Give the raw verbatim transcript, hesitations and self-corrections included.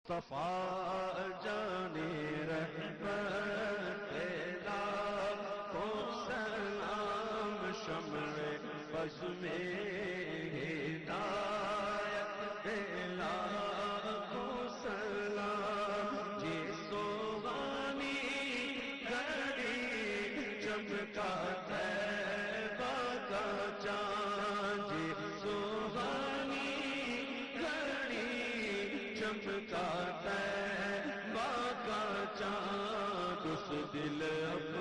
صفا جانی رحمت لاکھوں سلام شمع بز میں ہدایت لاکھوں سلام جی سوانی گھڑی چمکا طیبہ کا چاند جی سوانی چمکا طیبہ کا چاند اس دل